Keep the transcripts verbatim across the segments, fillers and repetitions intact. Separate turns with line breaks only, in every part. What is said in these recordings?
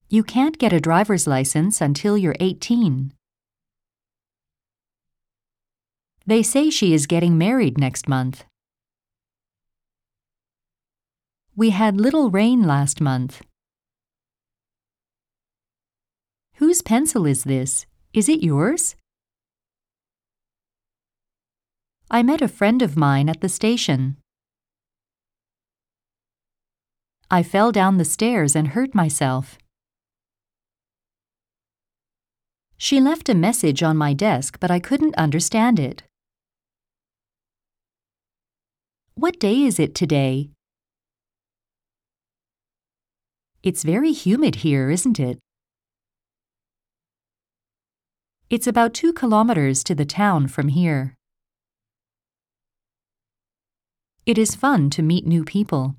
You can't get a driver's license until you're eighteen. They say she is getting married next month. We had little rain last month. Whose pencil is this? Is it yours? I met a friend of mine at the station. I fell down the stairs and hurt myself. She left a message on my desk, but I couldn't understand it. What day is it today? It's very humid here, isn't it? It's about two kilometers to the town from here. It is fun to meet new people.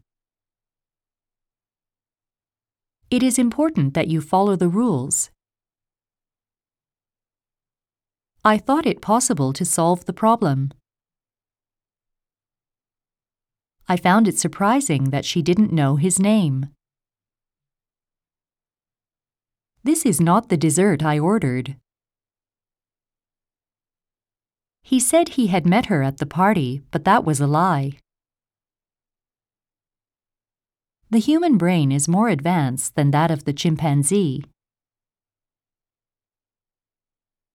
It is important that you follow the rules. I thought it possible to solve the problem. I found it surprising that she didn't know his name. This is not the dessert I ordered. He said he had met her at the party, but that was a lie. The human brain is more advanced than that of the chimpanzee.